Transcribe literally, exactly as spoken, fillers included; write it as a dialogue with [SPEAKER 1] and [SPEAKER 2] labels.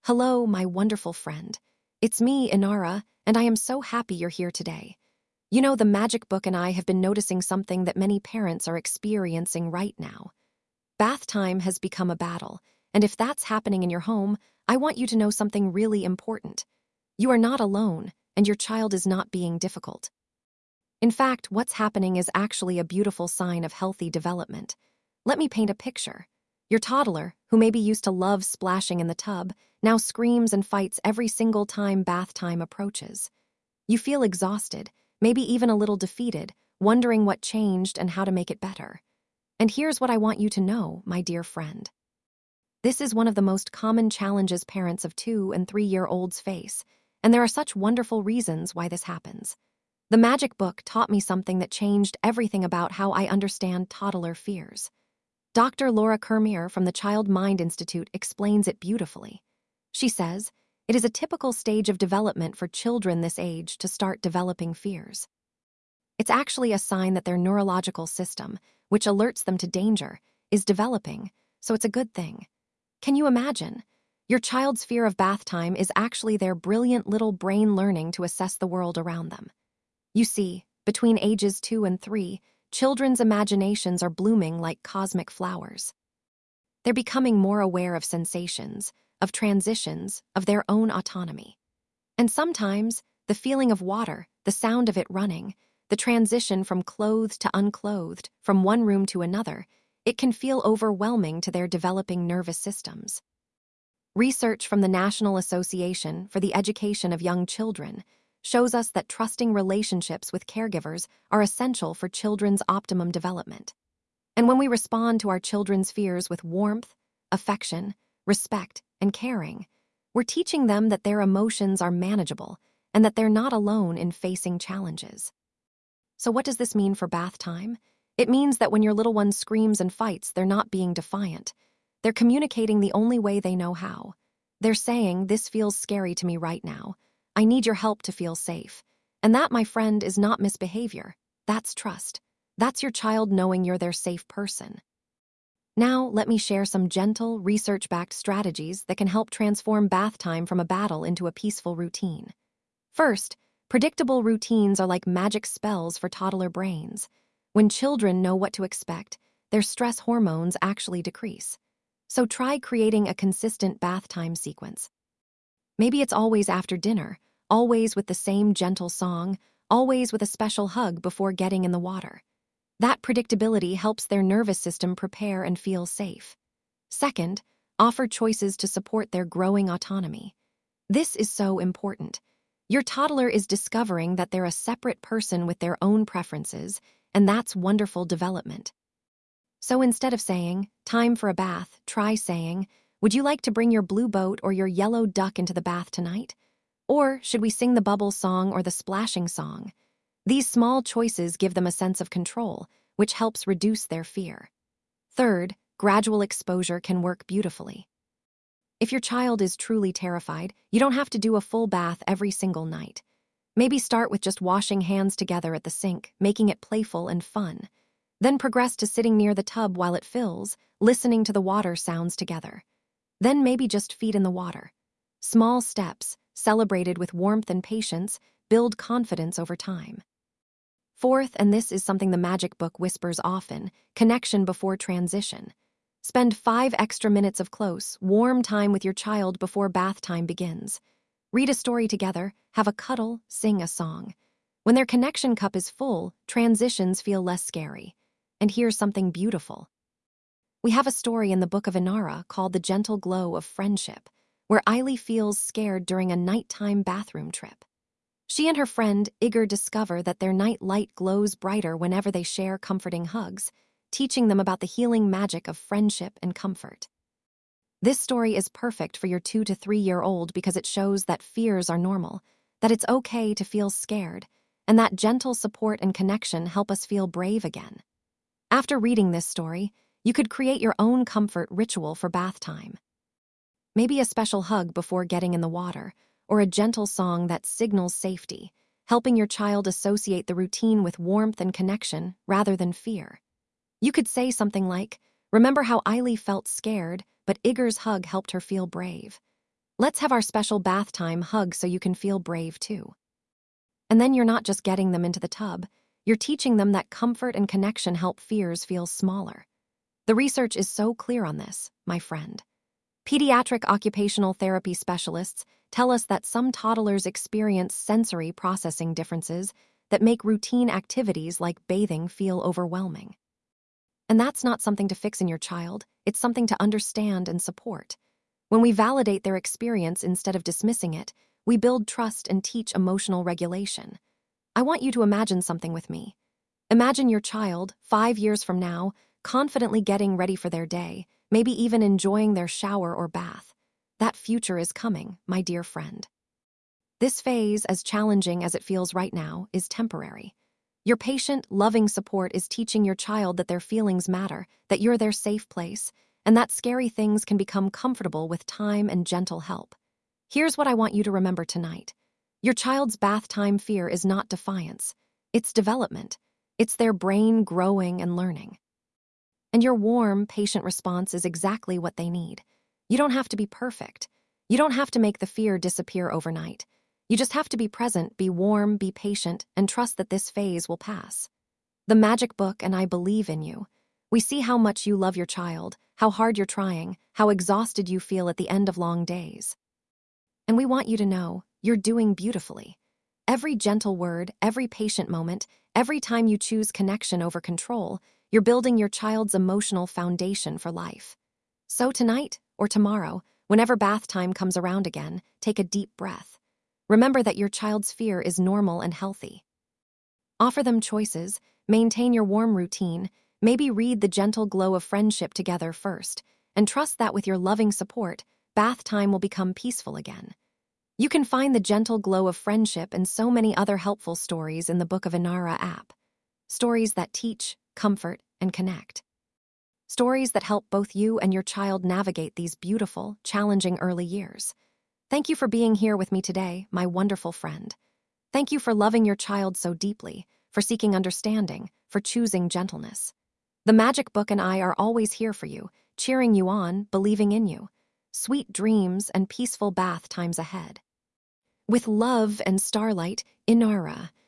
[SPEAKER 1] Hello, my wonderful friend. It's me, Inara, and I am so happy you're here today. You know, the Magic Book and I have been noticing something that many parents are experiencing right now. Bath time has become a battle, and if that's happening in your home, I want you to know something really important. You are not alone, and your child is not being difficult. In fact, what's happening is actually a beautiful sign of healthy development. Let me paint a picture. Your toddler, who maybe used to love splashing in the tub, now screams and fights every single time bath time approaches. You feel exhausted, maybe even a little defeated, wondering what changed and how to make it better. And here's what I want you to know, my dear friend. This is one of the most common challenges parents of two and three-year-olds face, and there are such wonderful reasons why this happens. The Magic Book taught me something that changed everything about how I understand toddler fears. Doctor Laura Kermier from the Child Mind Institute explains it beautifully. She says, it is a typical stage of development for children this age to start developing fears. It's actually a sign that their neurological system, which alerts them to danger, is developing, so it's a good thing. Can you imagine? Your child's fear of bath time is actually their brilliant little brain learning to assess the world around them. You see, between ages two and three, children's imaginations are blooming like cosmic flowers. They're becoming more aware of sensations, of transitions, of their own autonomy. And sometimes, the feeling of water, the sound of it running, the transition from clothed to unclothed, from one room to another, it can feel overwhelming to their developing nervous systems. Research from the National Association for the Education of Young Children shows us that trusting relationships with caregivers are essential for children's optimum development. And when we respond to our children's fears with warmth, affection, respect, and caring, we're teaching them that their emotions are manageable and that they're not alone in facing challenges. So what does this mean for bath time? It means that when your little one screams and fights, they're not being defiant. They're communicating the only way they know how. They're saying, "This feels scary to me right now. I need your help to feel safe." And that, my friend, is not misbehavior. That's trust. That's your child knowing you're their safe person. Now, let me share some gentle, research-backed strategies that can help transform bath time from a battle into a peaceful routine. First, predictable routines are like magic spells for toddler brains. When children know what to expect, their stress hormones actually decrease. So try creating a consistent bath time sequence. Maybe it's always after dinner, always with the same gentle song, always with a special hug before getting in the water. That predictability helps their nervous system prepare and feel safe. Second, offer choices to support their growing autonomy. This is so important. Your toddler is discovering that they're a separate person with their own preferences, and that's wonderful development. So instead of saying, "Time for a bath," try saying, "Would you like to bring your blue boat or your yellow duck into the bath tonight? Or should we sing the bubble song or the splashing song?" These small choices give them a sense of control, which helps reduce their fear. Third, gradual exposure can work beautifully. If your child is truly terrified, you don't have to do a full bath every single night. Maybe start with just washing hands together at the sink, making it playful and fun. Then progress to sitting near the tub while it fills, listening to the water sounds together. Then maybe just feet in the water. Small steps, celebrated with warmth and patience, build confidence over time. Fourth, and this is something the Magic Book whispers often, connection before transition. Spend five extra minutes of close, warm time with your child before bath time begins. Read a story together, have a cuddle, sing a song. When their connection cup is full, transitions feel less scary. And here's something beautiful. We have a story in the Book of Inara called The Gentle Glow of Friendship, where Eily feels scared during a nighttime bathroom trip. She and her friend Igor discover that their night light glows brighter whenever they share comforting hugs, teaching them about the healing magic of friendship and comfort. This story is perfect for your two to three-year-old because it shows that fears are normal, that it's okay to feel scared, and that gentle support and connection help us feel brave again. After reading this story, you could create your own comfort ritual for bath time. Maybe a special hug before getting in the water, or a gentle song that signals safety, helping your child associate the routine with warmth and connection rather than fear. You could say something like, "Remember how Eily felt scared, but Igor's hug helped her feel brave." Let's have our special bath time hug so you can feel brave too. And then you're not just getting them into the tub, you're teaching them that comfort and connection help fears feel smaller. The research is so clear on this, my friend. Pediatric occupational therapy specialists tell us that some toddlers experience sensory processing differences that make routine activities like bathing feel overwhelming. And that's not something to fix in your child, it's something to understand and support. When we validate their experience instead of dismissing it, we build trust and teach emotional regulation. I want you to imagine something with me. Imagine your child, five years from now, confidently getting ready for their day, maybe even enjoying their shower or bath. That future is coming, my dear friend. This phase, as challenging as it feels right now, is temporary. Your patient, loving support is teaching your child that their feelings matter, that you're their safe place, and that scary things can become comfortable with time and gentle help. Here's what I want you to remember tonight. Your child's bath time fear is not defiance. It's development. It's their brain growing and learning. And your warm, patient response is exactly what they need. You don't have to be perfect. You don't have to make the fear disappear overnight. You just have to be present, be warm, be patient, and trust that this phase will pass. The Magic Book and I believe in you. We see how much you love your child, how hard you're trying, how exhausted you feel at the end of long days. And we want you to know, you're doing beautifully. Every gentle word, every patient moment, every time you choose connection over control, you're building your child's emotional foundation for life. So tonight, or tomorrow, whenever bath time comes around again, take a deep breath. Remember that your child's fear is normal and healthy. Offer them choices, maintain your warm routine, maybe read The Gentle Glow of Friendship together first, and trust that with your loving support, bath time will become peaceful again. You can find The Gentle Glow of Friendship and so many other helpful stories in the Book of Inara app. Stories that teach, comfort, and connect. Stories that help both you and your child navigate these beautiful, challenging early years. Thank you for being here with me today, my wonderful friend. Thank you for loving your child so deeply, for seeking understanding, for choosing gentleness. The Magic Book and I are always here for you, cheering you on, believing in you. Sweet dreams and peaceful bath times ahead. With love and starlight, Inara.